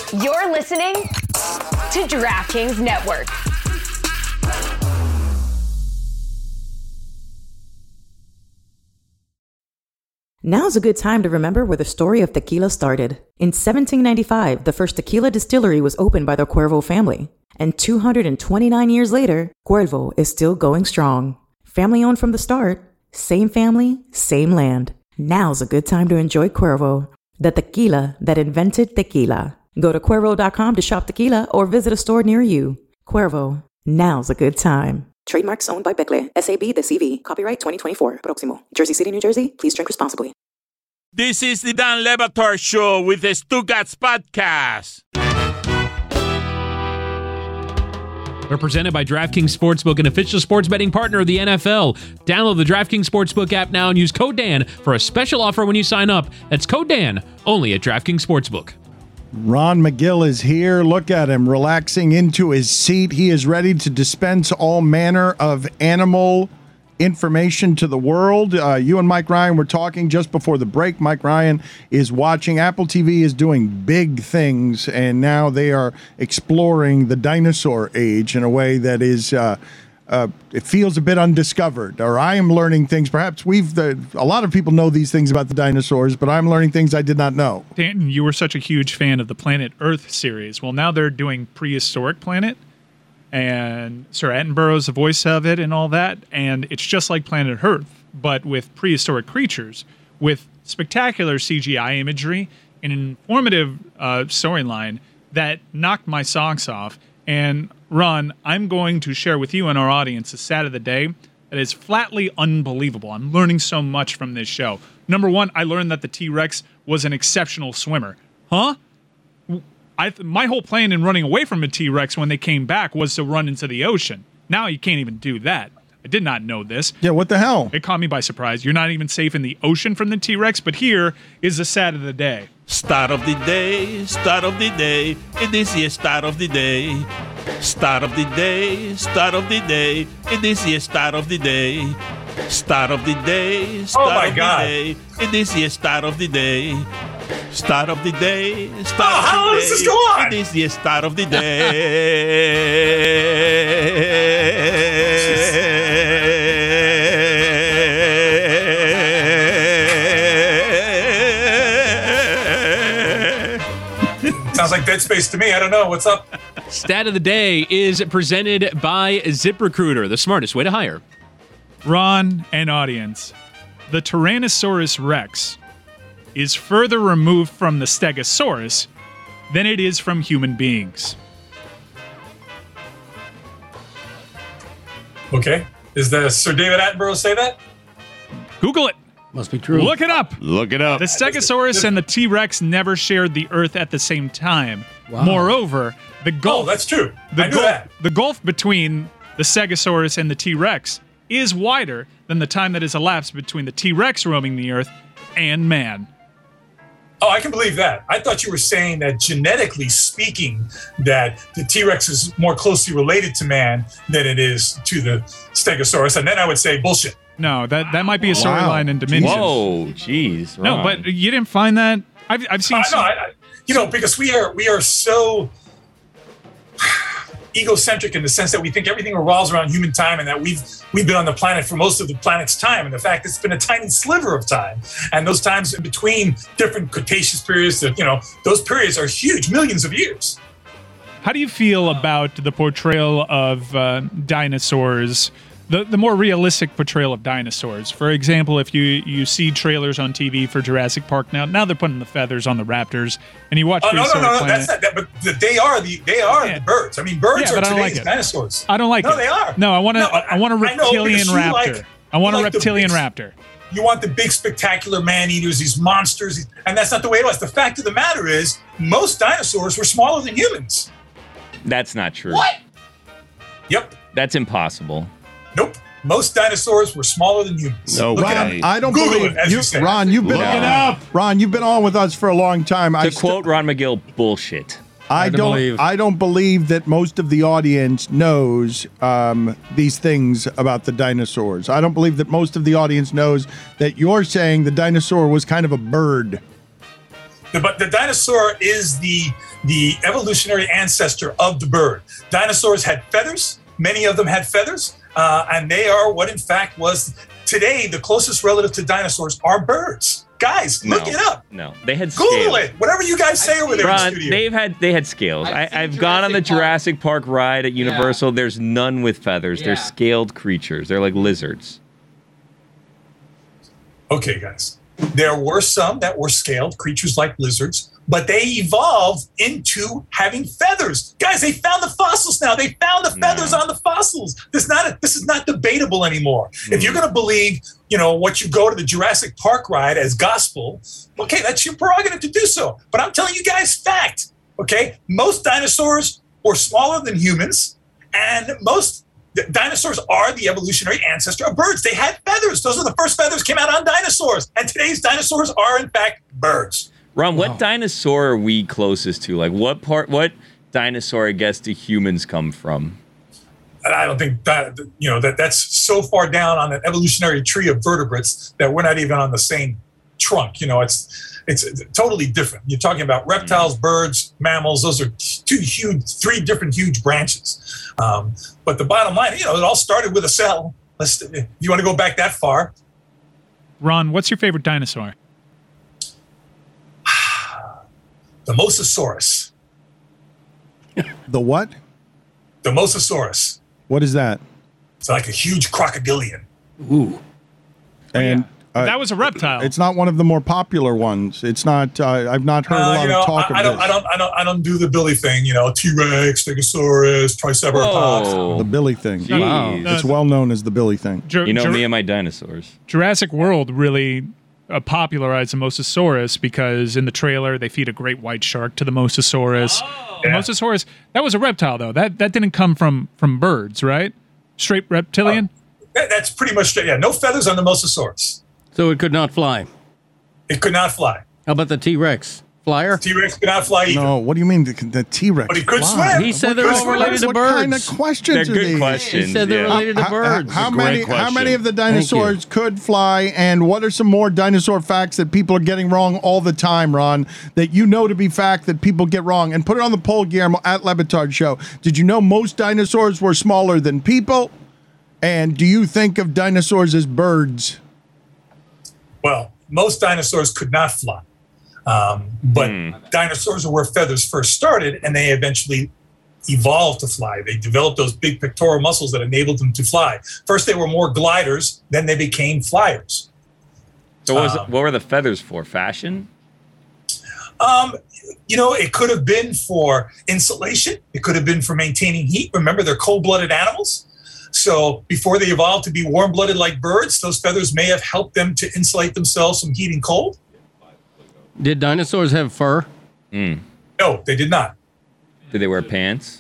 You're listening to DraftKings Network. Now's a good time to remember where the story of tequila started. In 1795, the first tequila distillery was opened by the Cuervo family. And 229 years later, Cuervo is still going strong. Family owned from the start, same family, same land. Now's a good time to enjoy Cuervo, the tequila that invented tequila. Go to Cuervo.com to shop tequila or visit a store near you. Cuervo, now's a good time. Trademarks owned by Becle, SAB the CV. Copyright 2024. Proximo. Jersey City, New Jersey. Please drink responsibly. This is the Dan Le Batard Show with the Stugats Podcast. We're presented by DraftKings Sportsbook, an official sports betting partner of the NFL. Download the DraftKings Sportsbook app now and use code Dan for a special offer when you sign up. That's code Dan, only at DraftKings Sportsbook. Ron McGill is here. Look at him relaxing into his seat. He is ready to dispense all manner of animal information to the world. You and Mike Ryan were talking just before the break. Mike Ryan is watching. Apple TV is doing big things, and now they are exploring the dinosaur age in a way that is it feels a bit undiscovered, or I am learning things. Perhaps a lot of people know these things about the dinosaurs, but I'm learning things I did not know. Dan, you were such a huge fan of the Planet Earth series. Well, now they're doing Prehistoric Planet, and Sir Attenborough's the voice of it and all that, and it's just like Planet Earth, but with prehistoric creatures, with spectacular CGI imagery, and an informative storyline that knocked my socks off. And Ron, I'm going to share with you and our audience a stat of the day that is flatly unbelievable. I'm learning so much from this show. Number one, I learned that the T-Rex was an exceptional swimmer. Huh? My whole plan in running away from a T-Rex when they came back was to run into the ocean. Now you can't even do that. I did not know this. Yeah, what the hell? It caught me by surprise. You're not even safe in the ocean from the T-Rex, but here is the stat of the day. Start of the day, start of the day. It is the start of the day. Start of the day, start of the day. It is the start of the day. Start of the day, start of the day. It is the start of the day. Start of the day, start of the day. How long does this go on? It is the start of the day. Sounds like Dead Space to me. I don't know. What's up? Stat of the day is presented by ZipRecruiter, the smartest way to hire. Ron and audience, the Tyrannosaurus Rex is further removed from the Stegosaurus than it is from human beings. Okay. Is the Sir David Attenborough say that? Google it. Must be true. Look it up. Look it up. The Stegosaurus and the T-Rex never shared the Earth at the same time. Wow. Moreover, the gulf. Oh, that's true. I knew that. The gulf between the Stegosaurus and the T-Rex is wider than the time that has elapsed between the T-Rex roaming the Earth and man. Oh, I can believe that. I thought you were saying that genetically speaking, that the T-Rex is more closely related to man than it is to the Stegosaurus, and then I would say bullshit. No, that might be a storyline in Dimensions. Whoa, jeez. No, but you didn't find that? I've seen. Because we are so egocentric in the sense that we think everything revolves around human time, and that we've been on the planet for most of the planet's time, and the fact it's been a tiny sliver of time, and those times in between different Cretaceous periods, those periods are huge, millions of years. How do you feel about the portrayal of dinosaurs? The more realistic portrayal of dinosaurs. For example, if you see trailers on TV for Jurassic Park now they're putting the feathers on the raptors, and you watch. No, that's not that. But they are the birds. I mean, birds are today's dinosaurs. I don't like it. No, they are. No, I want a reptilian raptor. I want a reptilian raptor. You want the big spectacular man-eaters, these monsters, and that's not the way it was. The fact of the matter is, most dinosaurs were smaller than humans. That's not true. What? Yep. That's impossible. Nope. Most dinosaurs were smaller than humans. No, Ron, I don't Google believe it, as you say. Ron, you've been Ron, you've been on with us for a long time. To quote Ron McGill, bullshit. I don't believe that most of the audience knows these things about the dinosaurs. I don't believe that most of the audience knows that you're saying the dinosaur was kind of a bird. But the dinosaur is the the evolutionary ancestor of the bird. Dinosaurs had feathers. Many of them had feathers. And they are what, in fact, was today the closest relative to dinosaurs are birds. Guys, look it up. No, they had Google scales. it. Whatever you guys say over there Ron, in the studio. they had scales. I've gone on the Jurassic Park ride at Universal. There's none with feathers. They're scaled creatures. They're like lizards. Okay, guys. There were some that were scaled, creatures like lizards, but they evolved into having feathers. Guys, they found the fossils now. They found the feathers on the fossils. This is not debatable anymore. If you're going to believe, what you go to the Jurassic Park ride as gospel, okay, that's your prerogative to do so. But I'm telling you guys fact, okay? Most dinosaurs were smaller than humans, and most dinosaurs are the evolutionary ancestor of birds. They had feathers. Those are the first feathers came out on dinosaurs. And today's dinosaurs are, in fact, birds. Ron, what dinosaur are we closest to? Like, what dinosaur, I guess, do humans come from? And I don't think that's so far down on the evolutionary tree of vertebrates that we're not even on the same trunk. It's totally different. You're talking about reptiles, birds, mammals. Those are three different huge branches. But the bottom line, it all started with a cell. If you want to go back that far. Ron, what's your favorite dinosaur? The Mosasaurus. The what? The Mosasaurus. What is that? It's like a huge crocodilian. Ooh. And that was a reptile. It's not one of the more popular ones. It's not. I've not heard a lot of talk of this. I don't do the Billy thing. T-Rex, Stegosaurus, Triceratops. The Billy thing. Jeez. Wow. It's well known as the Billy thing. Me and my dinosaurs. Jurassic World really popularized the Mosasaurus because in the trailer they feed a great white shark to the Mosasaurus. The Mosasaurus, that was a reptile though. That didn't come from birds, right? Straight reptilian? That's pretty much straight. Yeah, no feathers on the Mosasaurus. So it could not fly. It could not fly. How about the T-Rex? Flyer? T-Rex could not fly either. No, what do you mean the T-Rex? But he could fly? swim. He said they're all related to birds. What kind of questions They're are good these? questions. He said they're related to birds. How Great many of the Thank dinosaurs you. could fly, and what are some more dinosaur facts that people are getting wrong all the time, Ron, that you know to be fact that people get wrong? And put it on the poll, Guillermo, at Levitard Show. Did you know most dinosaurs were smaller than people? And do you think of dinosaurs as birds? Well, most dinosaurs could not fly. But dinosaurs are where feathers first started, and they eventually evolved to fly. They developed those big pectoral muscles that enabled them to fly. First, they were more gliders, then they became flyers. So what were the feathers for? Fashion? It could have been for insulation. It could have been for maintaining heat. Remember, they're cold-blooded animals. So before they evolved to be warm-blooded like birds, those feathers may have helped them to insulate themselves from heat and cold. Did dinosaurs have fur? No, they did not. Did they wear pants?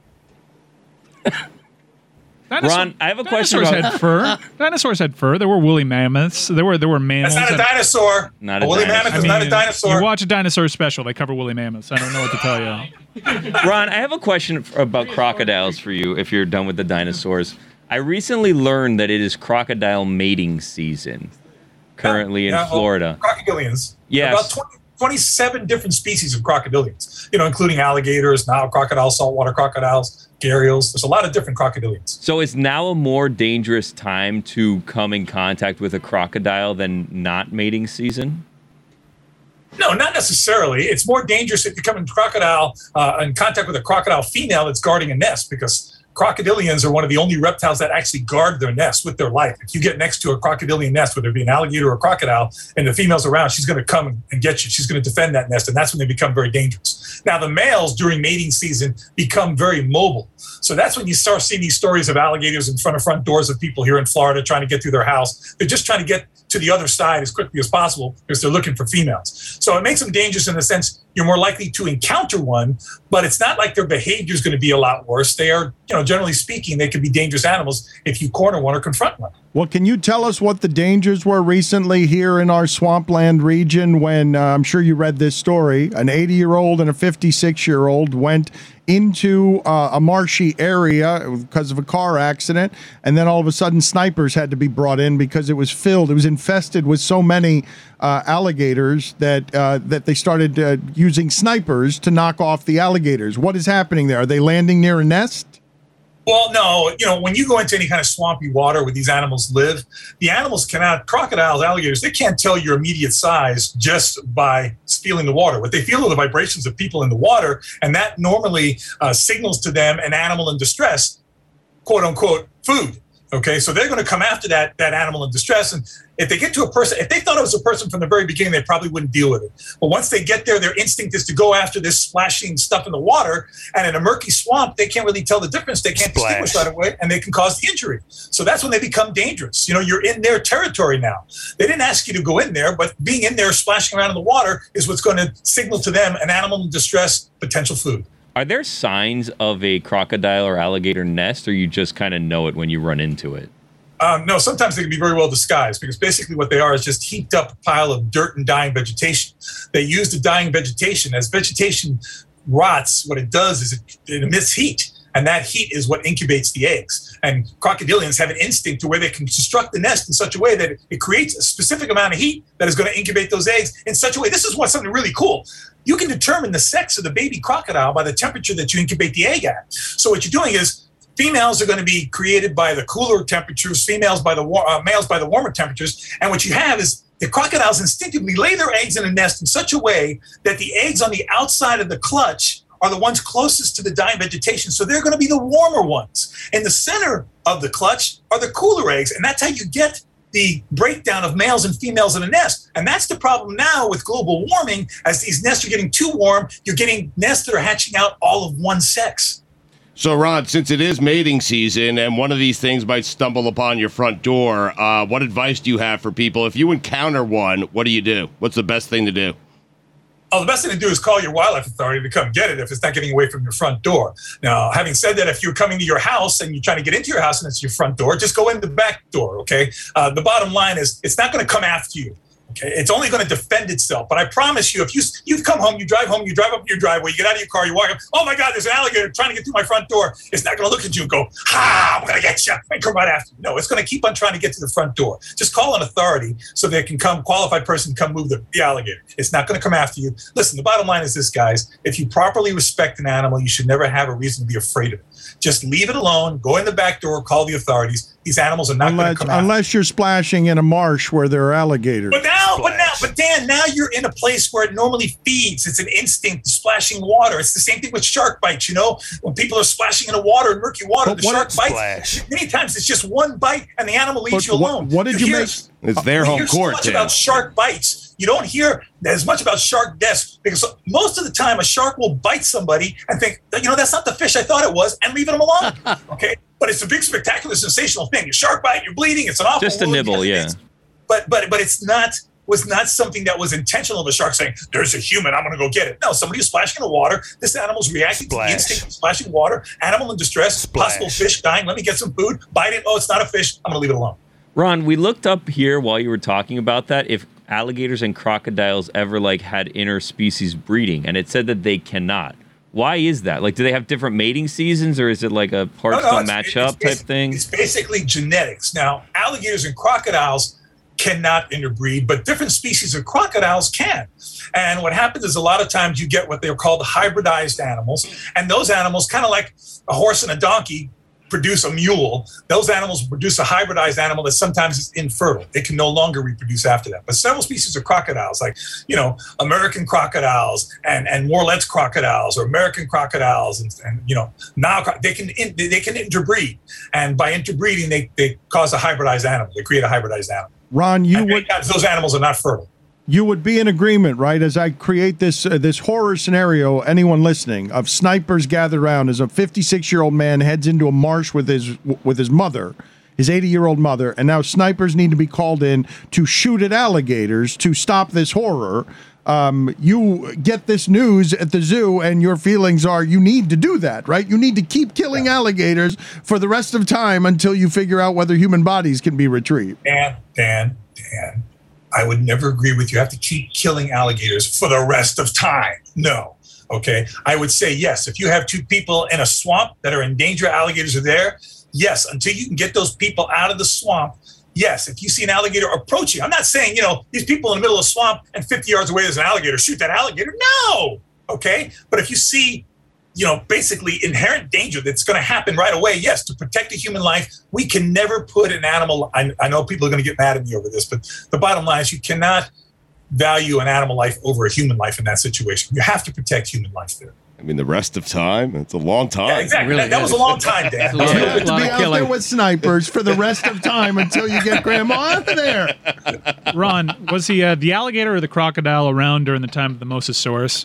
Ron, I have a question Dinosaurs about... had fur. Dinosaurs had fur. There were woolly mammoths. There were mammals. That's not a dinosaur. Not a woolly dinosaur. mammoth is not a dinosaur. You watch a dinosaur special, they cover woolly mammoths. I don't know what to tell you. Ron, I have a question about crocodiles for you if you're done with the dinosaurs. I recently learned that it is crocodile mating season currently in Florida. Crocodilians. Yes. About 27 different species of crocodilians, including alligators, Nile crocodiles, saltwater crocodiles, gharials. There's a lot of different crocodilians. So is now a more dangerous time to come in contact with a crocodile than not mating season? No, not necessarily. It's more dangerous if you come in contact with a crocodile female that's guarding a nest, because crocodilians are one of the only reptiles that actually guard their nest with their life. If you get next to a crocodilian nest, whether it be an alligator or a crocodile, and the female's around, she's going to come and get you. She's going to defend that nest, and that's when they become very dangerous. Now, the males during mating season become very mobile. So that's when you start seeing these stories of alligators in front doors of people here in Florida trying to get through their house. They're just trying to get to the other side as quickly as possible because they're looking for females. So it makes them dangerous in the sense you're more likely to encounter one, but it's not like their behavior is going to be a lot worse. They are, generally speaking, they can be dangerous animals if you corner one or confront one. Well, can you tell us what the dangers were recently here in our swampland region when I'm sure you read this story? An 80-year-old and a 56-year-old went into a marshy area because of a car accident, and then all of a sudden snipers had to be brought in because it was filled. It was infested with so many alligators that they started using snipers to knock off the alligators. What is happening there? Are they landing near a nest? Well, no, when you go into any kind of swampy water where these animals live, the animals cannot, crocodiles, alligators, they can't tell your immediate size just by feeling the water. What they feel are the vibrations of people in the water, and that normally signals to them an animal in distress, quote unquote, food. Okay, so they're going to come after that animal in distress. And if they get to a person, if they thought it was a person from the very beginning, they probably wouldn't deal with it. But once they get there, their instinct is to go after this splashing stuff in the water. And in a murky swamp, they can't really tell the difference. They can't distinguish right away, and they can cause the injury. So that's when they become dangerous. You're in their territory now. They didn't ask you to go in there, but being in there, splashing around in the water is what's going to signal to them an animal in distress, potential food. Are there signs of a crocodile or alligator nest, or you just kind of know it when you run into it? No, sometimes they can be very well disguised, because basically what they are is just heaped up pile of dirt and dying vegetation. They use the dying vegetation. As vegetation rots, what it does is it emits heat, and that heat is what incubates the eggs. And crocodilians have an instinct to where they can construct the nest in such a way that it creates a specific amount of heat that is going to incubate those eggs in such a way. This is what's something really cool. You can determine the sex of the baby crocodile by the temperature that you incubate the egg at. So what you're doing is females are going to be created by the cooler temperatures, males by the warmer temperatures. And what you have is the crocodiles instinctively lay their eggs in a nest in such a way that the eggs on the outside of the clutch are the ones closest to the dying vegetation. So they're going to be the warmer ones. In the center of the clutch are the cooler eggs. And that's how you get the breakdown of males and females in a nest. And that's the problem now with global warming. As these nests are getting too warm, you're getting nests that are hatching out all of one sex. So, Ron, since it is mating season and one of these things might stumble upon your front door, what advice do you have for people? If you encounter one, what do you do? What's the best thing to do? Oh, the best thing to do is call your wildlife authority to come get it if it's not getting away from your front door. Now, having said that, if you're coming to your house and you're trying to get into your house and it's your front door, just go in the back door, okay? The bottom line is it's not going to come after you. Okay, it's only going to defend itself. But I promise you, if you come home, you drive up your driveway, you get out of your car, you walk up, oh my God, there's an alligator trying to get through my front door. It's not going to look at you and go, I'm going to get you, and come right after you. No, it's going to keep on trying to get to the front door. Just call an authority so they can come, qualified person come move the alligator. It's not going to come after you. Listen, the bottom line is this, guys. If you properly respect an animal, you should never have a reason to be afraid of it. Just leave it alone, go in the back door, call the authorities. These animals are not going to come out. Unless you're splashing in a marsh where there are alligators. But Dan, now you're in a place where it normally feeds. It's an instinct, splashing water. It's the same thing with shark bites, when people are splashing in the water, in murky water, the shark bites. Many times it's just one bite and the animal leaves you alone. What did you make? It's their home court. You hear so much about shark bites. You don't hear as much about shark deaths, because most of the time a shark will bite somebody and think, that's not the fish I thought it was, and leave them alone. Okay? But it's a big, spectacular, sensational thing. Your shark bite, you're bleeding. It's an awful. Just a nibble, yeah. But it's not. Was not something that was intentional of a shark saying, there's a human, I'm going to go get it. No, somebody was splashing in the water. This animal's reacting to the instinct of splashing water. Animal in distress, possible fish dying. Let me get some food. Bite it. Oh, it's not a fish. I'm going to leave it alone. Ron, we looked up here while you were talking about that if alligators and crocodiles ever had interspecies breeding, and it said that they cannot. Why is that? Do they have different mating seasons, or is it a parts don't match up type thing? It's basically genetics. Now, alligators and crocodiles cannot interbreed, but different species of crocodiles can. And what happens is a lot of times you get what they're called hybridized animals, and those animals, kind of like a horse and a donkey, produce a mule. Those animals produce a hybridized animal that sometimes is infertile. It can no longer reproduce after that. But several species of crocodiles, American crocodiles and Morlet's crocodiles, or American crocodiles, and now they can interbreed. And by interbreeding, they cause a hybridized animal. They create a hybridized animal. Ron, those animals are not fertile. You would be in agreement, right? As I create this horror scenario, anyone listening, of snipers gathered around as a 56-year-old man heads into a marsh with his mother, his 80-year-old mother, and now snipers need to be called in to shoot at alligators to stop this horror. you get this news at the zoo and your feelings are you need to do that, right? You need to keep killing alligators for the rest of time until you figure out whether human bodies can be retrieved. Dan, I would never agree with you. You have to keep killing alligators for the rest of time. No. Okay. I would say yes. If you have two people in a swamp that are in danger, alligators are there. Yes. Until you can get those people out of the swamp. Yes, if you see an alligator approaching, I'm not saying, these people in the middle of a swamp and 50 yards away there's an alligator, shoot that alligator. No. Okay. But if you see, basically inherent danger that's going to happen right away, yes, to protect a human life, we can never put an animal. I know people are going to get mad at me over this, but the bottom line is you cannot value an animal life over a human life in that situation. You have to protect human life there. I mean, the rest of time, it's a long time. Yeah, exactly. Really that was a long time, Dan. You have to be out there with snipers for the rest of time until you get grandma out of there. Ron, was the alligator or the crocodile around during the time of the Mosasaurus?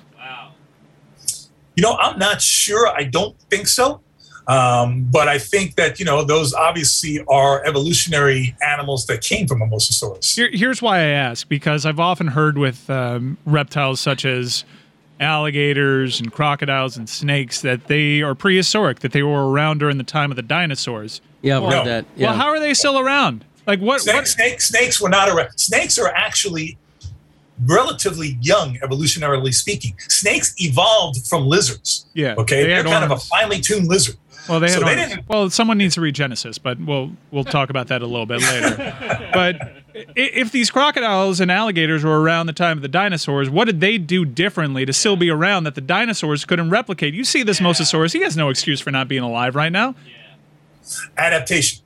I'm not sure. I don't think so. But I think that, those obviously are evolutionary animals that came from a Mosasaurus. Here's why I ask, because I've often heard with reptiles such as alligators and crocodiles and snakes that they are prehistoric, that they were around during the time of the dinosaurs. Yeah, I've heard that. Yeah. Well, how are they still around? Like what? Snakes were not around. Snakes are actually relatively young, evolutionarily speaking. Snakes evolved from lizards. Yeah. Okay. They're kind of a finely tuned lizard. Well, well, someone needs to read Genesis, but we'll talk about that a little bit later. But if these crocodiles and alligators were around the time of the dinosaurs, what did they do differently to still be around that the dinosaurs couldn't replicate? You see this Mosasaurus, he has no excuse for not being alive right now. Adaptation.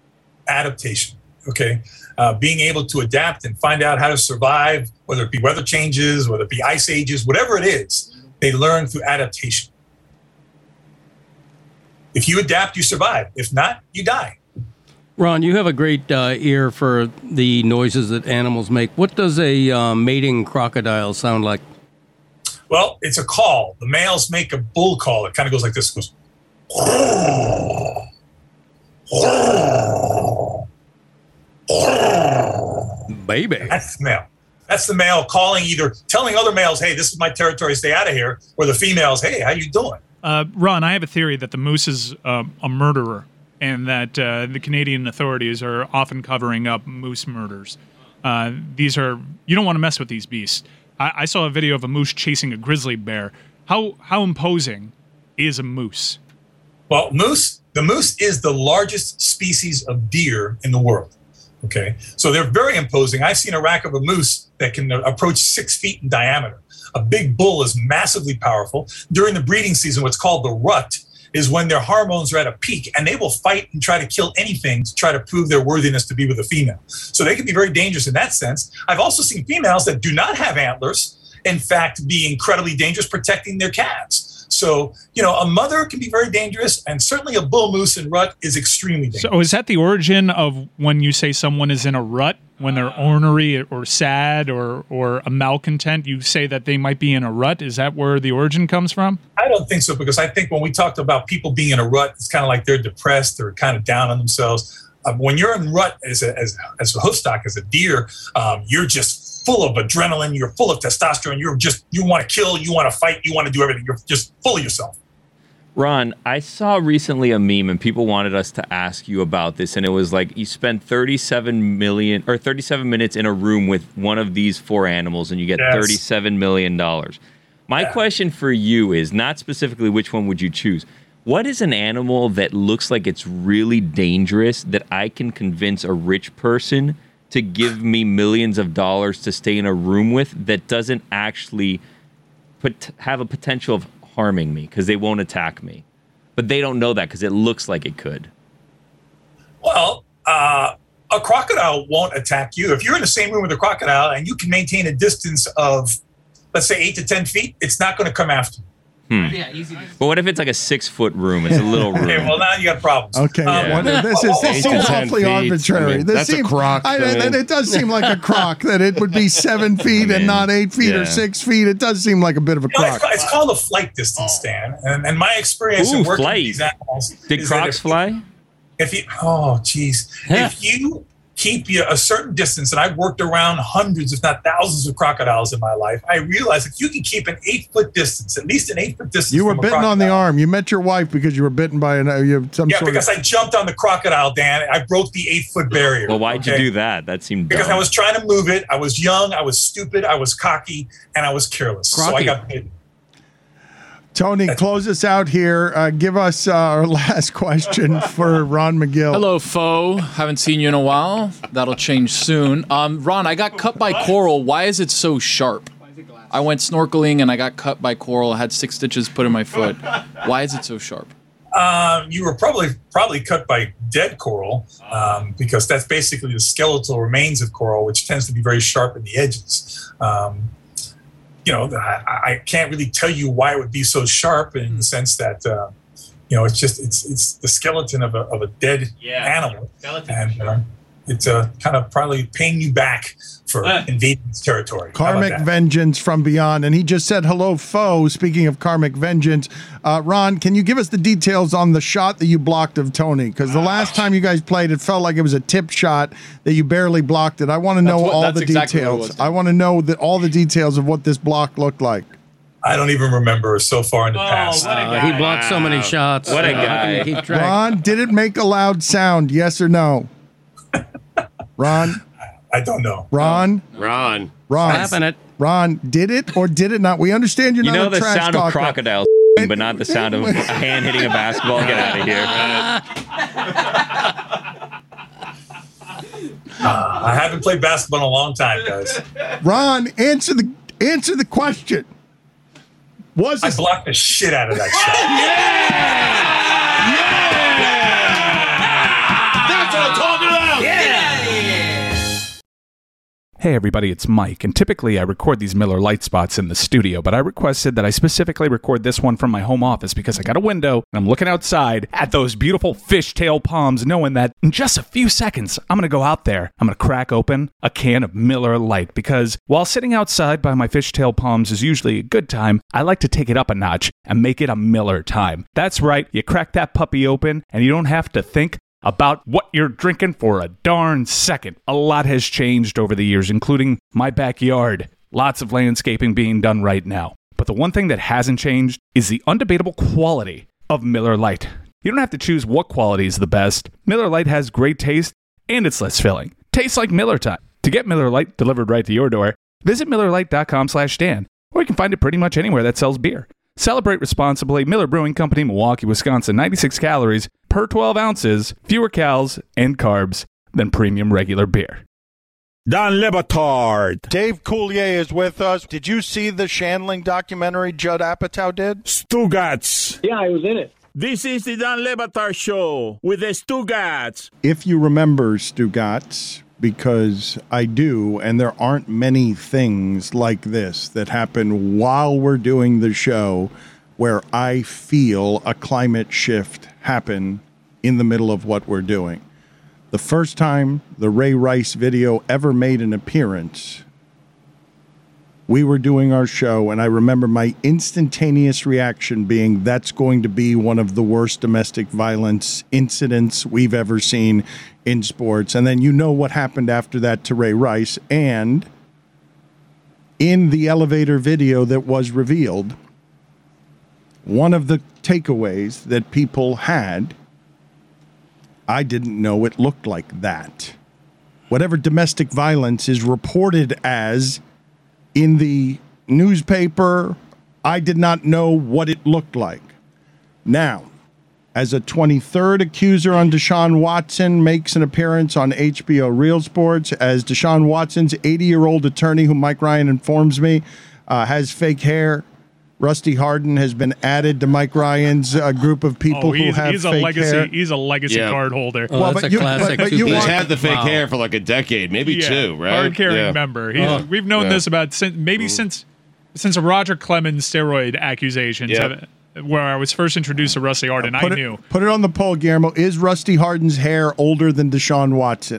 Okay. Being able to adapt and find out how to survive, whether it be weather changes, whether it be ice ages, whatever it is, they learn through adaptation. If you adapt, you survive. If not, you die. Ron, you have a great ear for the noises that animals make. What does a mating crocodile sound like? Well, it's a call. The males make a bull call. It kind of goes like this. It goes, baby. That's the male. That's the male calling, either telling other males, hey, this is my territory, stay out of here, or the females, hey, how you doing? Ron, I have a theory that the moose is a murderer, and that the Canadian authorities are often covering up moose murders. You don't want to mess with these beasts. I saw a video of a moose chasing a grizzly bear. How imposing is a moose? Well, the moose is the largest species of deer in the world. Okay, so they're very imposing. I've seen a rack of a moose that can approach 6 feet in diameter. A big bull is massively powerful. During the breeding season, what's called the rut is when their hormones are at a peak, and they will fight and try to kill anything to try to prove their worthiness to be with a female. So they can be very dangerous in that sense. I've also seen females that do not have antlers, in fact, be incredibly dangerous protecting their calves. So, a mother can be very dangerous, and certainly a bull moose in rut is extremely dangerous. So is that the origin of when you say someone is in a rut, when they're ornery or sad or a malcontent, you say that they might be in a rut? Is that where the origin comes from? I don't think so, because I think when we talked about people being in a rut, it's kind of like they're depressed, they're kind of down on themselves. When you're in rut as a hoofstock, as a deer, you're just full of adrenaline, you're full of testosterone, you want to kill, you want to fight, you want to do everything. You're just full of yourself. Ron, I saw recently a meme and people wanted us to ask you about this, and it was like you spend 37 minutes in a room with one of these 4 animals and you get $37 million. My question for you is not specifically which one would you choose. What is an animal that looks like it's really dangerous that I can convince a rich person to give me millions of dollars to stay in a room with that doesn't actually have a potential of harming me because they won't attack me? But they don't know that because it looks like it could. Well, a crocodile won't attack you. If you're in the same room with a crocodile and you can maintain a distance of, let's say, 8 to 10 feet, it's not going to come after you. Yeah, easy. But what if it's like a 6-foot room? It's a little room. Okay, well, now you got problems. Okay, this seems awfully arbitrary. That's a croc. It does seem like a croc, that it would be 7 feet and not 8 feet or 6 feet. It does seem like a bit of a croc. It's called a flight distance, Stan. And my experience in working with these animals. Did crocs fly? If you keep you a certain distance, and I've worked around hundreds, if not thousands, of crocodiles in my life, I realized if you can keep an 8-foot distance, at least an 8-foot distance. You were from a bitten on the arm. You met your wife because you were bitten by because I jumped on the crocodile, Dan. I broke the 8-foot barrier. Well, why'd you do that? That seemed because dumb. I was trying to move it. I was young. I was stupid. I was cocky, and I was careless. So I got bitten. Tony, close us out here. Give us our last question for Ron McGill. Hello, foe. Haven't seen you in a while. That'll change soon. Ron, I got cut by coral. Why is it so sharp? I went snorkeling and I got cut by coral. I had 6 stitches put in my foot. Why is it so sharp? You were probably cut by dead coral because that's basically the skeletal remains of coral, which tends to be very sharp in the edges. I can't really tell you why it would be so sharp in the sense that, it's the skeleton of a dead animal. And it's kind of probably paying you back for invading its territory. Karmic vengeance from beyond. And he just said, hello, foe. Speaking of karmic vengeance, Ron, can you give us the details on the shot that you blocked of Tony? Because the last time you guys played, it felt like it was a tip shot that you barely blocked it. I want to know all the details. I want to know all the details of what this block looked like. I don't even remember so far in the past. He blocked so many shots. What a guy. Ron, did it make a loud sound? Yes or no? Ron? I don't know. Ron? Slapping it. Ron, did it or did it not? We understand you're not a trash talker. You know the sound of crocodiles, but not the sound of a hand hitting a basketball. Get out of here. I haven't played basketball in a long time, guys. Ron, answer the question. I blocked the shit out of that shot. That's what I'm talking about. Hey everybody, it's Mike, and typically I record these Miller Lite spots in the studio, but I requested that I specifically record this one from my home office because I got a window and I'm looking outside at those beautiful fishtail palms, knowing that in just a few seconds I'm going to go out there, I'm going to crack open a can of Miller Lite, because while sitting outside by my fishtail palms is usually a good time, I like to take it up a notch and make it a Miller time. That's right, you crack that puppy open and you don't have to think about what you're drinking for a darn second. A lot has changed over the years, including my backyard. Lots of landscaping being done right now. But the one thing that hasn't changed is the undebatable quality of Miller Lite. You don't have to choose what quality is the best. Miller Lite has great taste, and it's less filling. Tastes like Miller time. To get Miller Lite delivered right to your door, visit MillerLite.com/Dan, or you can find it pretty much anywhere that sells beer. Celebrate responsibly. Miller Brewing Company, Milwaukee, Wisconsin. 96 calories per 12 ounces, fewer calories and carbs than premium regular beer. Don Le Batard. Dave Coulier is with us. Did you see the Shandling documentary Judd Apatow did? Stugats. Yeah, I was in it. This is the Don Le Batard Show with the Stugats. If you remember Stugats, because I do, and there aren't many things like this that happen while we're doing the show where I feel a climate shift happen in the middle of what we're doing. The first time the Ray Rice video ever made an appearance, we were doing our show, and I remember my instantaneous reaction being, that's going to be one of the worst domestic violence incidents we've ever seen in sports. And then you know what happened after that to Ray Rice. And in the elevator video that was revealed, one of the takeaways that people had, I didn't know it looked like that. Whatever domestic violence is reported as in the newspaper, I did not know what it looked like. Now, as a 23rd accuser on Deshaun Watson makes an appearance on HBO Real Sports, as Deshaun Watson's 80-year-old attorney, who Mike Ryan informs me has fake hair, Rusty Hardin has been added to Mike Ryan's group of people who have fake hair. He's a legacy card holder. Oh, that's a classic. He's had the fake hair for like a decade, maybe two, right? Card-carrying member. We've known this about since a Roger Clemens steroid accusations, where I was first introduced to Rusty Hardin. I knew. Put it on the poll, Guillermo. Is Rusty Hardin's hair older than Deshaun Watson?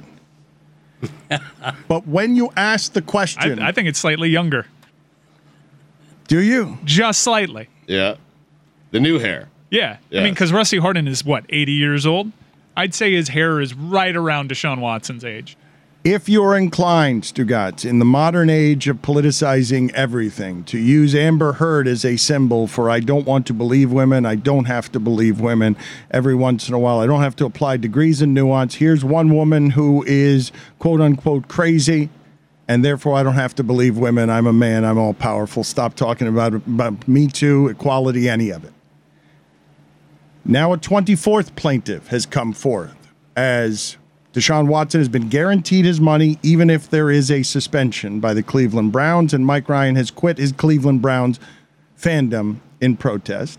But when you ask the question, I think it's slightly younger. Do you? Just slightly. Yeah. The new hair. Yeah. I mean, because Rusty Hardin is, 80 years old? I'd say his hair is right around Deshaun Watson's age. If you're inclined, Stugatz, in the modern age of politicizing everything, to use Amber Heard as a symbol for I don't want to believe women, I don't have to believe women every once in a while, I don't have to apply degrees and nuance. Here's one woman who is quote-unquote crazy, and therefore I don't have to believe women. I'm a man. I'm all powerful. Stop talking about Me Too, equality, any of it. Now a 24th plaintiff has come forth as Deshaun Watson has been guaranteed his money even if there is a suspension by the Cleveland Browns, and Mike Ryan has quit his Cleveland Browns fandom in protest.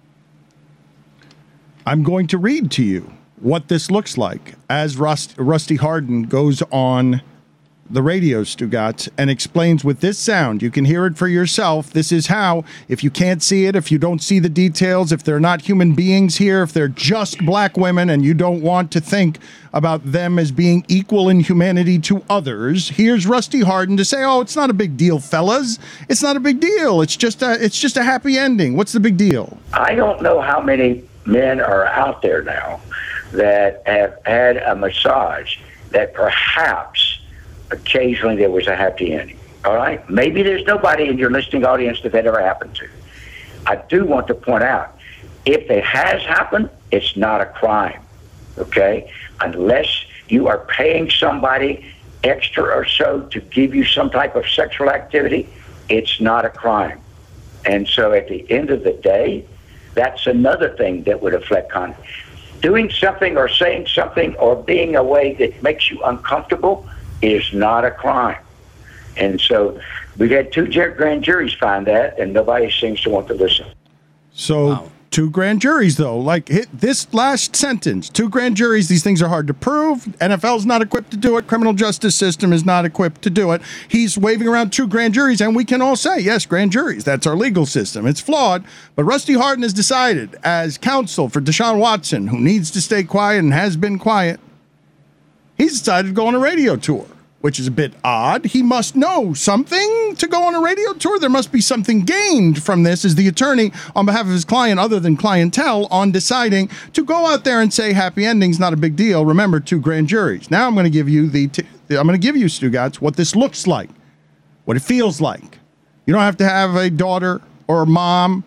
I'm going to read to you what this looks like as Rusty Hardin goes on the radio, Stugatz, and explains with this sound. You can hear it for yourself. This is how, if you can't see it, if you don't see the details, if they're not human beings here, if they're just black women and you don't want to think about them as being equal in humanity to others, here's Rusty Hardin to say, oh, it's not a big deal, fellas. It's not a big deal. It's just a happy ending. What's the big deal? I don't know how many men are out there now that have had a massage that perhaps occasionally there was a happy ending. All right? Maybe there's nobody in your listening audience that ever happened to. I do want to point out, if it has happened, it's not a crime. Okay? Unless you are paying somebody extra or so to give you some type of sexual activity, it's not a crime. And so at the end of the day, that's another thing that would affect conduct. Doing something or saying something or being a way that makes you uncomfortable is not a crime. And so we've had 2 grand juries find that, and nobody seems to want to listen. So wow. 2 grand juries, though, like hit this last sentence, 2 grand juries, these things are hard to prove. NFL's not equipped to do it. Criminal justice system is not equipped to do it. He's waving around 2 grand juries, and we can all say, yes, grand juries, that's our legal system. It's flawed, but Rusty Hardin has decided, as counsel for Deshaun Watson, who needs to stay quiet and has been quiet, he's decided to go on a radio tour, which is a bit odd. He must know something to go on a radio tour. There must be something gained from this as the attorney on behalf of his client, other than clientele, on deciding to go out there and say happy ending's not a big deal. Remember, 2 grand juries. Now I'm going to give you Stugatz, what this looks like, what it feels like. You don't have to have a daughter or a mom.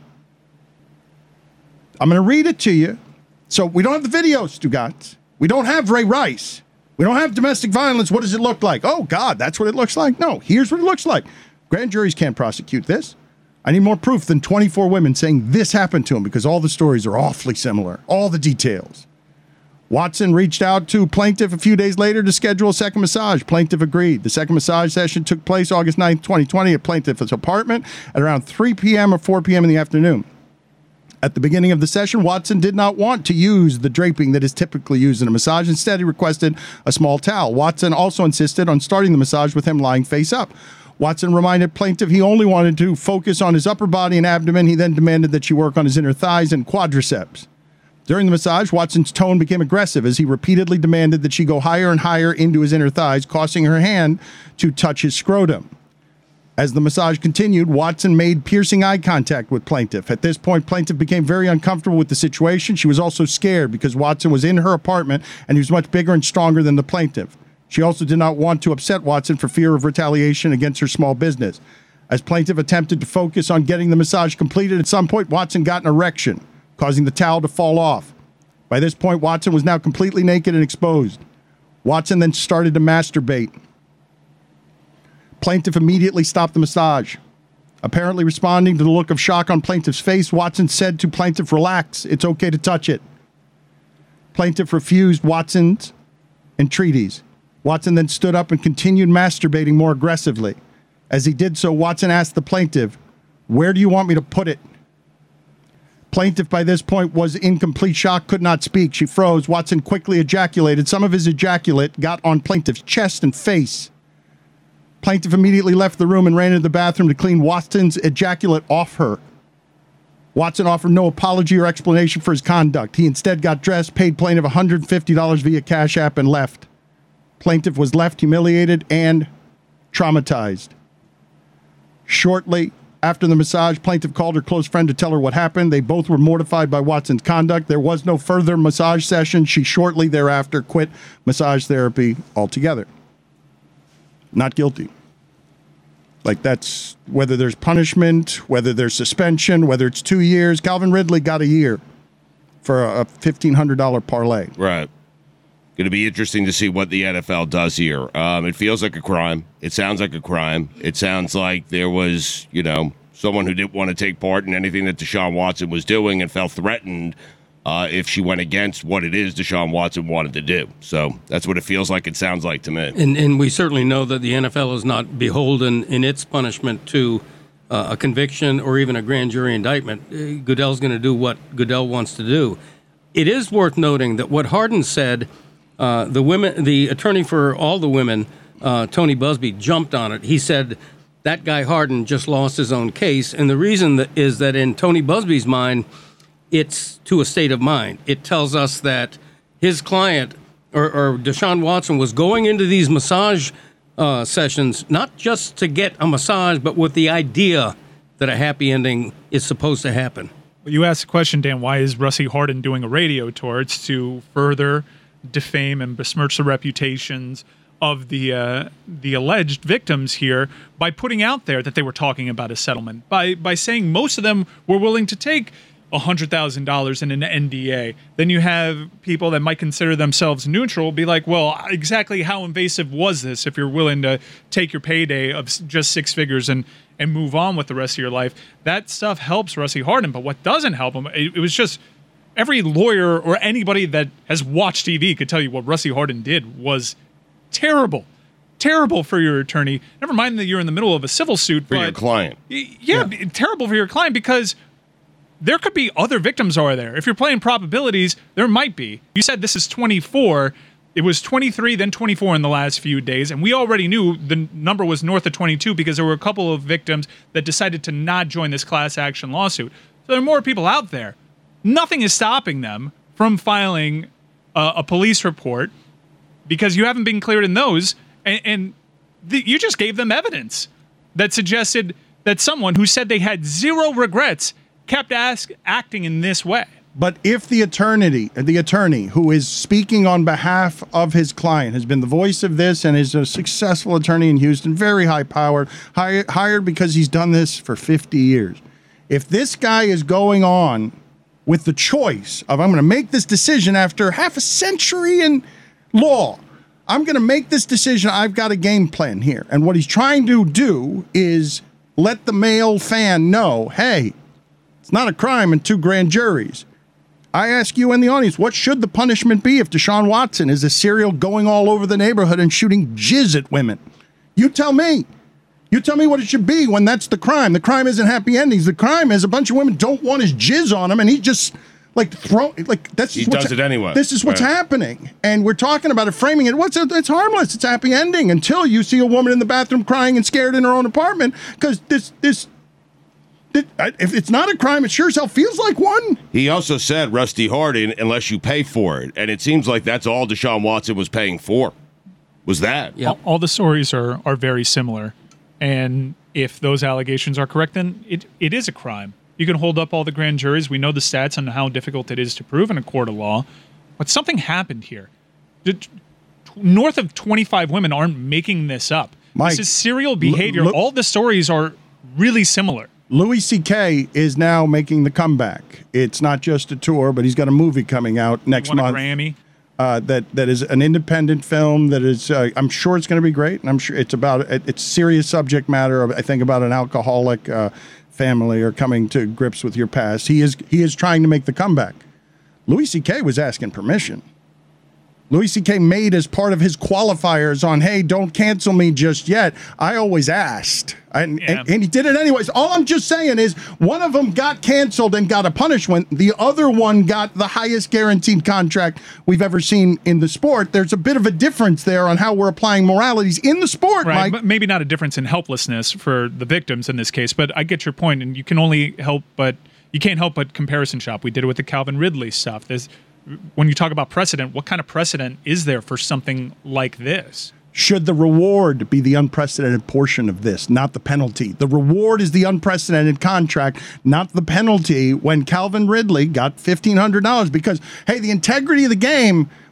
I'm going to read it to you. So we don't have the video, Stugatz. We don't have Ray Rice. We don't have domestic violence. What does it look like? Oh, God, that's what it looks like? No, here's what it looks like. Grand juries can't prosecute this. I need more proof than 24 women saying this happened to them, because all the stories are awfully similar, all the details. Watson reached out to plaintiff a few days later to schedule a second massage. Plaintiff agreed. The second massage session took place August 9th, 2020 at plaintiff's apartment at around 3 p.m. or 4 p.m. in the afternoon. At the beginning of the session, Watson did not want to use the draping that is typically used in a massage. Instead, he requested a small towel. Watson also insisted on starting the massage with him lying face up. Watson reminded plaintiff he only wanted to focus on his upper body and abdomen. He then demanded that she work on his inner thighs and quadriceps. During the massage, Watson's tone became aggressive as he repeatedly demanded that she go higher and higher into his inner thighs, causing her hand to touch his scrotum. As the massage continued, Watson made piercing eye contact with plaintiff. At this point, plaintiff became very uncomfortable with the situation. She was also scared because Watson was in her apartment and he was much bigger and stronger than the plaintiff. She also did not want to upset Watson for fear of retaliation against her small business. As plaintiff attempted to focus on getting the massage completed, at some point, Watson got an erection, causing the towel to fall off. By this point, Watson was now completely naked and exposed. Watson then started to masturbate. Plaintiff immediately stopped the massage. Apparently responding to the look of shock on plaintiff's face, Watson said to plaintiff, "Relax, it's okay to touch it." Plaintiff refused Watson's entreaties. Watson then stood up and continued masturbating more aggressively. As he did so, Watson asked the plaintiff, "Where do you want me to put it?" Plaintiff by this point was in complete shock, could not speak. She froze. Watson quickly ejaculated. Some of his ejaculate got on plaintiff's chest and face. Plaintiff immediately left the room and ran into the bathroom to clean Watson's ejaculate off her. Watson offered no apology or explanation for his conduct. He instead got dressed, paid plaintiff $150 via Cash App, and left. Plaintiff was left humiliated and traumatized. Shortly after the massage, plaintiff called her close friend to tell her what happened. They both were mortified by Watson's conduct. There was no further massage session. She shortly thereafter quit massage therapy altogether. not guilty. Like, that's whether there's punishment, whether there's suspension, whether it's 2 years. Calvin Ridley got a year for a $1,500 parlay. Right. Going to be interesting to see what the NFL does here. It feels like a crime. It sounds like a crime. It sounds like there was, someone who didn't want to take part in anything that Deshaun Watson was doing and felt threatened if she went against what it is Deshaun Watson wanted to do. So that's what it feels like. It sounds like to me. And we certainly know that the NFL is not beholden in its punishment to a conviction or even a grand jury indictment. Goodell's going to do what Goodell wants to do. It is worth noting that what Hardin said, the attorney for all the women, Tony Busby, jumped on it. He said that guy Hardin just lost his own case. And the reason is that in Tony Busby's mind, it's to a state of mind. It tells us that his client, or Deshaun Watson, was going into these massage sessions not just to get a massage, but with the idea that a happy ending is supposed to happen. Well, you asked the question, Dan, why is Rusty Hardin doing a radio tour? It's to further defame and besmirch the reputations of the alleged victims here by putting out there that they were talking about a settlement, by saying most of them were willing to take $100,000 in an NDA. Then you have people that might consider themselves neutral be like, well, exactly how invasive was this if you're willing to take your payday of just six figures and move on with the rest of your life? That stuff helps Rusty Hardin, but what doesn't help him, it was just every lawyer or anybody that has watched TV could tell you what Rusty Hardin did was terrible. Terrible for your attorney. Never mind that you're in the middle of a civil suit. For your client. Yeah, terrible for your client because there could be other victims over there. If you're playing probabilities, there might be. You said this is 24. It was 23, then 24 in the last few days. And we already knew the number was north of 22 because there were a couple of victims that decided to not join this class action lawsuit. So there are more people out there. Nothing is stopping them from filing a police report because you haven't been cleared in those. And you just gave them evidence that suggested that someone who said they had zero regrets kept acting in this way. But if the attorney who is speaking on behalf of his client has been the voice of this and is a successful attorney in Houston, very high powered, hired because he's done this for 50 years. If this guy is going on with the choice of, I'm going to make this decision after half a century in law, I'm going to make this decision, I've got a game plan here. And what he's trying to do is let the male fan know, hey, it's not a crime in 2 grand juries. I ask you in the audience, what should the punishment be if Deshaun Watson is a serial going all over the neighborhood and shooting jizz at women? You tell me. You tell me what it should be when that's the crime. The crime isn't happy endings. The crime is a bunch of women don't want his jizz on him, and he just he does it anyway. This is what's happening, and we're talking about it, framing it. It's harmless. It's a happy ending until you see a woman in the bathroom crying and scared in her own apartment because if it's not a crime, it sure as hell feels like one. He also said, Rusty Hardin, unless you pay for it. And it seems like that's all Deshaun Watson was paying for, was that. Yep. All the stories are very similar. And if those allegations are correct, then it is a crime. You can hold up all the grand juries. We know the stats on how difficult it is to prove in a court of law. But something happened here. North of 25 women aren't making this up. Mike, this is serial behavior. All the stories are really similar. Louis C.K. is now making the comeback. It's not just a tour, but he's got a movie coming out next month. A Grammy. That is an independent film that is, I'm sure it's going to be great, and I'm sure it's serious subject matter. I think about an alcoholic family or coming to grips with your past. He is trying to make the comeback. Louis C.K. was asking permission. Louis C.K. made as part of his qualifiers on, hey, don't cancel me just yet. I always asked. And he did it anyways. All I'm just saying is one of them got canceled and got a punishment. The other one got the highest guaranteed contract we've ever seen in the sport. There's a bit of a difference there on how we're applying moralities in the sport, right, Mike. Maybe not a difference in helplessness for the victims in this case, but I get your point, and you can't help but comparison shop. We did it with the Calvin Ridley stuff. When you talk about precedent, what kind of precedent is there for something like this? Should the reward be the unprecedented portion of this, not the penalty? The reward is the unprecedented contract, not the penalty when Calvin Ridley got $1,500 because, hey, the integrity of the game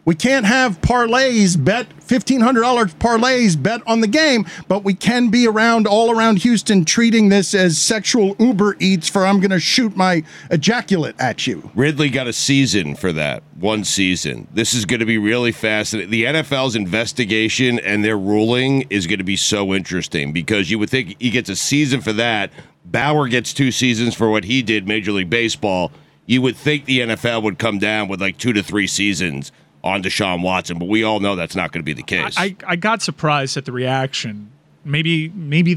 We can't have parlays bet, $1,500 parlays bet on the game, but we can be all around Houston treating this as sexual Uber Eats for I'm going to shoot my ejaculate at you. Ridley got a season for that, 1 season. This is going to be really fascinating. The NFL's investigation and their ruling is going to be so interesting because you would think he gets a season for that. Bauer gets 2 seasons for what he did, Major League Baseball. You would think the NFL would come down with like 2 to 3 seasons on Deshaun Watson, but we all know that's not going to be the case. I got surprised at the reaction. Maybe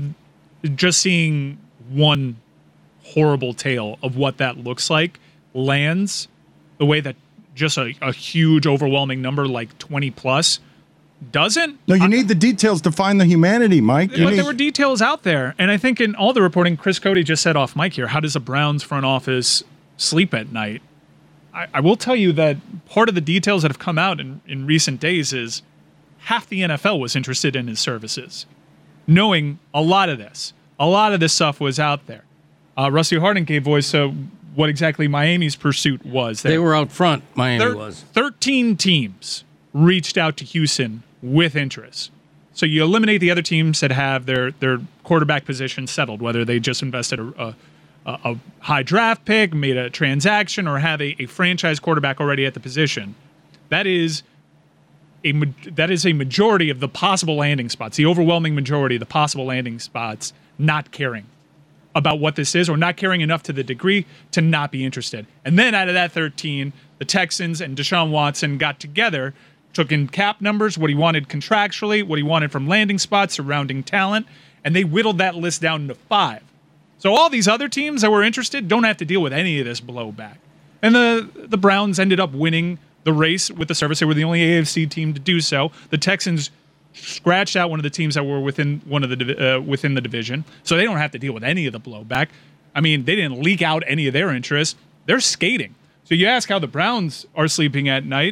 just seeing one horrible tale of what that looks like lands the way that just a huge, overwhelming number like 20 plus doesn't. No, you need the details to find the humanity, Mike. There were details out there, and I think in all the reporting, Chris Cody just said off mic here, how does the Browns front office sleep at night? I will tell you that part of the details that have come out in recent days is half the NFL was interested in his services, knowing a lot of this stuff was out there. Rusty Hardin gave voice to what exactly Miami's pursuit was. They were out front, Miami was. 13 teams reached out to Houston with interest. So you eliminate the other teams that have their quarterback position settled, whether they just invested a high draft pick, made a transaction, or have a franchise quarterback already at the position. That is a majority of the possible landing spots, the overwhelming majority of the possible landing spots, not caring about what this is or not caring enough to the degree to not be interested. And then out of that 13, the Texans and Deshaun Watson got together, took in cap numbers, what he wanted contractually, what he wanted from landing spots, surrounding talent, and they whittled that list down to 5. So all these other teams that were interested don't have to deal with any of this blowback. And the Browns ended up winning the race with the service. They were the only AFC team to do so. The Texans scratched out one of the teams that were within within the division, so they don't have to deal with any of the blowback. I mean, they didn't leak out any of their interests. They're skating. So you ask how the Browns are sleeping at night.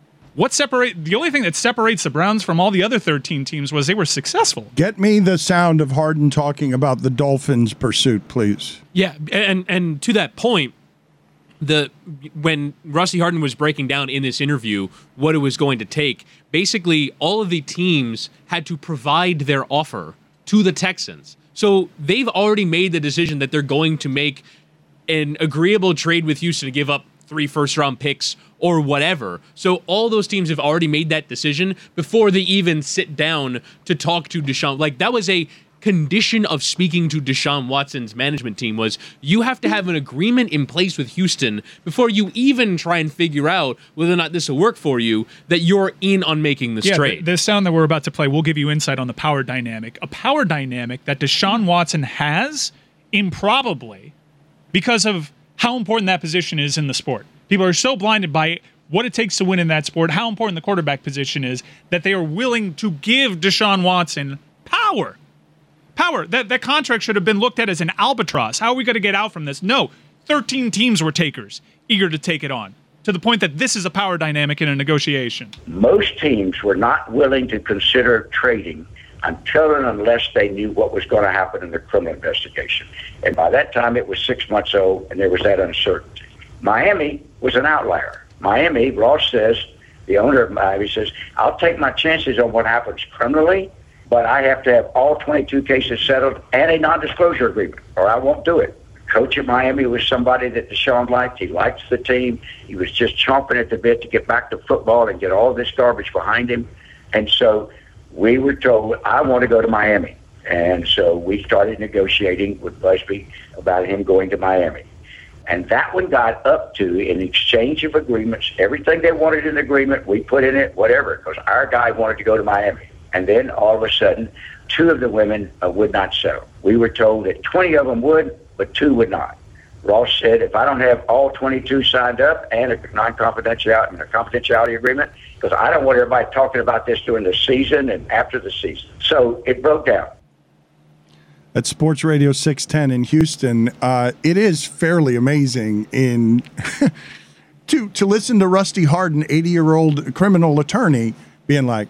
The only thing that separates the Browns from all the other 13 teams was they were successful. Get me the sound of Harden talking about the Dolphins' pursuit, please. Yeah, and to that point, when Rusty Hardin was breaking down in this interview what it was going to take, basically all of the teams had to provide their offer to the Texans. So they've already made the decision that they're going to make an agreeable trade with Houston to give up 3 first-round picks or whatever. So all those teams have already made that decision before they even sit down to talk to Deshaun. Like, that was a condition of speaking to Deshaun Watson's management team, was you have to have an agreement in place with Houston before you even try and figure out whether or not this will work for you, that you're in on making this trade. The sound that we're about to play will give you insight on the power dynamic. A power dynamic that Deshaun Watson has improbably because of how important that position is in the sport. People are so blinded by what it takes to win in that sport, how important the quarterback position is, that they are willing to give Deshaun Watson power. Power. That contract should have been looked at as an albatross. How are we going to get out from this? No. 13 teams were takers, eager to take it on, to the point that this is a power dynamic in a negotiation. Most teams were not willing to consider trading until and unless they knew what was going to happen in the criminal investigation. And by that time, it was 6 months old, and there was that uncertainty. Miami was an outlier. Miami, Ross says, the owner of Miami says, I'll take my chances on what happens criminally, but I have to have all 22 cases settled and a non-disclosure agreement, or I won't do it. Coach at Miami was somebody that Deshaun liked. He liked the team. He was just chomping at the bit to get back to football and get all this garbage behind him. And so we were told, I want to go to Miami. And so we started negotiating with Busby about him going to Miami. And that one got up to an exchange of agreements. Everything they wanted in the agreement, we put in it, whatever, because our guy wanted to go to Miami. And then all of a sudden, 2 of the women would not settle. We were told that 20 of them would, but 2 would not. Ross said, if I don't have all 22 signed up and a confidentiality agreement, because I don't want everybody talking about this during the season and after the season. So it broke down. At Sports Radio 610 in Houston, it is fairly amazing to listen to Rusty Hardin, 80-year-old criminal attorney, being like,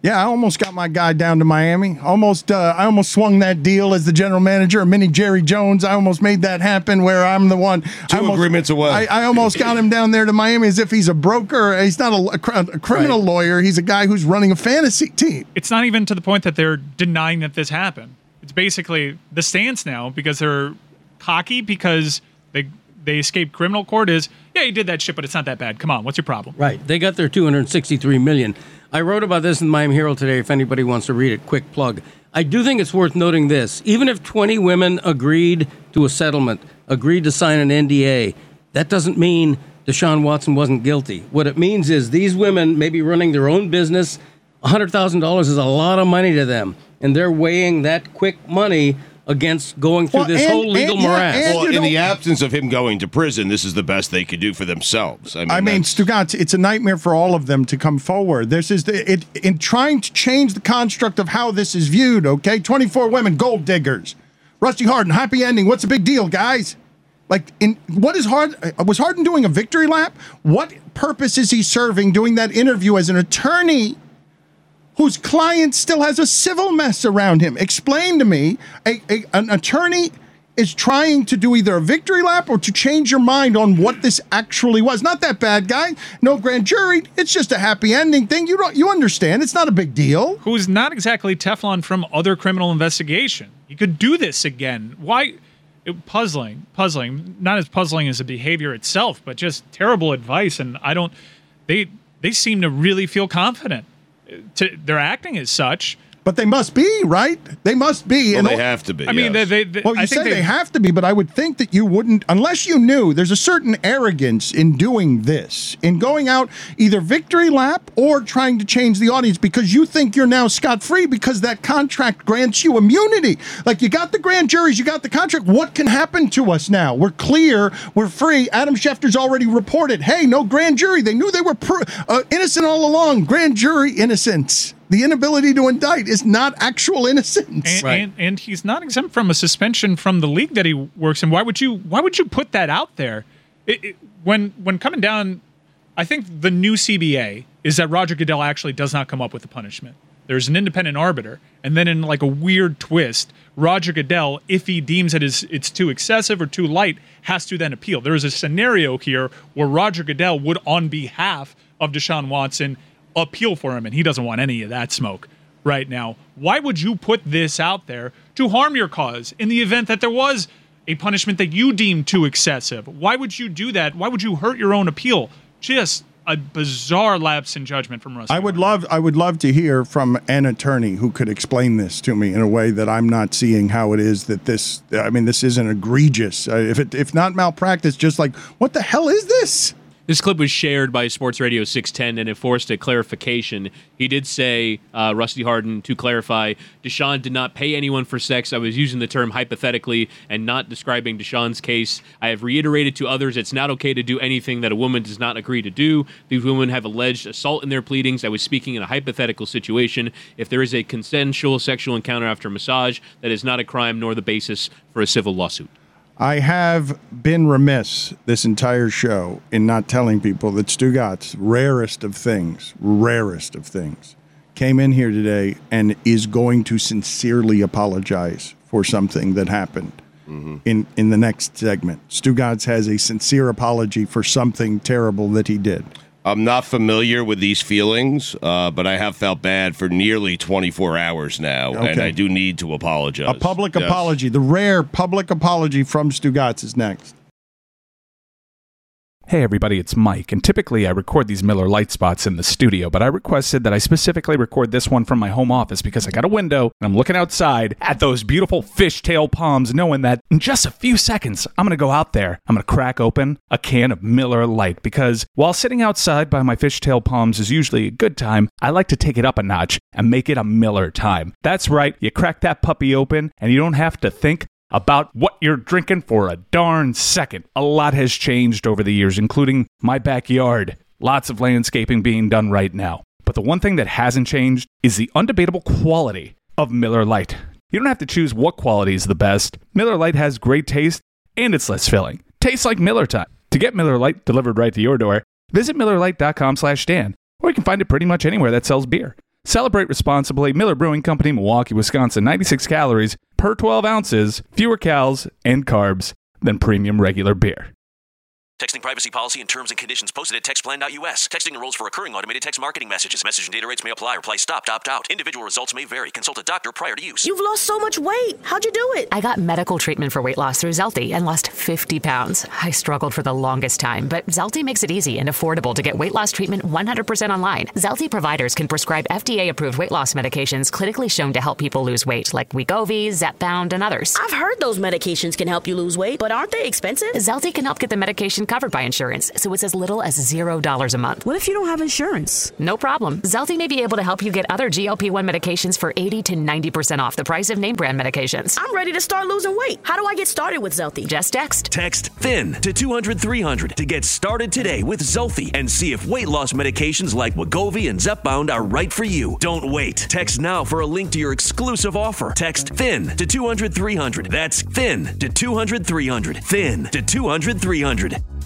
Yeah, I almost got my guy down to Miami. I almost swung that deal as the general manager of Mini Jerry Jones. I almost made that happen where I'm the one. Two agreements away. I almost got him down there to Miami as if he's a broker. He's not a criminal lawyer. He's a guy who's running a fantasy team. It's not even to the point that they're denying that this happened. It's basically the stance now because they're cocky because they escaped criminal court is, yeah, you did that shit, but it's not that bad. Come on, what's your problem? Right. They got their $263 million. I wrote about this in Miami Herald today if anybody wants to read it. Quick plug. I do think it's worth noting this. Even if 20 women agreed to a settlement, agreed to sign an NDA, that doesn't mean Deshaun Watson wasn't guilty. What it means is these women may be running their own business. $100,000 is a lot of money to them, and they're weighing that quick money against going through this whole legal morass. Well, in the absence of him going to prison, this is the best they could do for themselves. I mean Stugotz, it's a nightmare for all of them to come forward. This is in trying to change the construct of how this is viewed. Okay, 24 women, gold diggers. Rusty Hardin, happy ending. What's the big deal, guys? Like, was Hardin doing a victory lap? What purpose is he serving doing that interview as an attorney whose client still has a civil mess around him? Explain to me, an attorney is trying to do either a victory lap or to change your mind on what this actually was. Not that bad, guy. No grand jury. It's just a happy ending thing. You understand. It's not a big deal. Who's not exactly Teflon from other criminal investigation. You could do this again. Why? Puzzling. Not as puzzling as the behavior itself, but just terrible advice. And they seem to really feel confident. They're acting as such, but they must be, right? They must be. Well, they have to be. I mean, you say they have to be, but I would think that you wouldn't, unless you knew. There's a certain arrogance in doing this, in going out either victory lap or trying to change the audience because you think you're now scot-free because that contract grants you immunity. Like, you got the grand juries, you got the contract. What can happen to us now? We're clear, we're free. Adam Schefter's already reported, hey, no grand jury. They knew they were innocent all along. Grand jury innocence. The inability to indict is not actual innocence. And he's not exempt from a suspension from the league that he works in. Why would you put that out there? When coming down, I think the new CBA is that Roger Goodell actually does not come up with the punishment. There's an independent arbiter. And then in like a weird twist, Roger Goodell, if he deems that it's too excessive or too light, has to then appeal. There is a scenario here where Roger Goodell would, on behalf of Deshaun Watson, appeal for him, and he doesn't want any of that smoke right now. Why would you put this out there to harm your cause in the event that there was a punishment that you deemed too excessive? Why would you do that? Why would you hurt your own appeal? Just a bizarre lapse in judgment from Rusty. I would love to hear from an attorney who could explain this to me in a way that I'm not seeing how it is that this isn't egregious. If not malpractice, just like, what the hell is this? This clip was shared by Sports Radio 610, and it forced a clarification. He did say, Rusty Hardin, to clarify, Deshaun did not pay anyone for sex. I was using the term hypothetically and not describing Deshaun's case. I have reiterated to others it's not okay to do anything that a woman does not agree to do. These women have alleged assault in their pleadings. I was speaking in a hypothetical situation. If there is a consensual sexual encounter after massage, that is not a crime nor the basis for a civil lawsuit. I have been remiss this entire show in not telling people that Stugotz, rarest of things, came in here today and is going to sincerely apologize for something that happened in the next segment. Stugotz has a sincere apology for something terrible that he did. I'm not familiar with these feelings, but I have felt bad for nearly 24 hours now, and I do need to apologize. A public apology. The rare public apology from Stugotz is next. Hey everybody, it's Mike, and typically I record these Miller Lite spots in the studio, but I requested that I specifically record this one from my home office because I got a window and I'm looking outside at those beautiful fishtail palms, knowing that in just a few seconds I'm going to go out there, I'm going to crack open a can of Miller Lite, because while sitting outside by my fishtail palms is usually a good time, I like to take it up a notch and make it a Miller time. That's right, you crack that puppy open and you don't have to think about what you're drinking for a darn second. A lot has changed over the years, including my backyard. Lots of landscaping being done right now. But the one thing that hasn't changed is the undebatable quality of Miller Lite. You don't have to choose what quality is the best. Miller Lite has great taste, and it's less filling. Tastes like Miller time. To get Miller Lite delivered right to your door, visit MillerLite.com/Dan, or you can find it pretty much anywhere that sells beer. Celebrate responsibly. Miller Brewing Company, Milwaukee, Wisconsin. 96 calories per 12 ounces, fewer calories and carbs than premium regular beer. Texting privacy policy and terms and conditions posted at textplan.us. Texting enrolls for recurring automated text marketing messages. Message and data rates may apply. Reply stop, opt out. Individual results may vary. Consult a doctor prior to use. You've lost so much weight. How'd you do it? I got medical treatment for weight loss through Zelty and lost 50 pounds. I struggled for the longest time, but Zelty makes it easy and affordable to get weight loss treatment 100% online. Zelty providers can prescribe FDA-approved weight loss medications clinically shown to help people lose weight, like Wegovy, Zepbound, and others. I've heard those medications can help you lose weight, but aren't they expensive? Zelty can help get the medication covered by insurance, so it's as little as $0 a month. What if you don't have insurance? No problem. Zelty may be able to help you get other GLP-1 medications for 80 to 90% off the price of name brand medications. I'm ready to start losing weight. How do I get started with Zelty? Just text. Text THIN to 200-300 to get started today with Zelty and see if weight loss medications like Wegovy and Zepbound are right for you. Don't wait. Text now for a link to your exclusive offer. Text THIN to 200-300. That's THIN to 200-300. THIN to 200-300.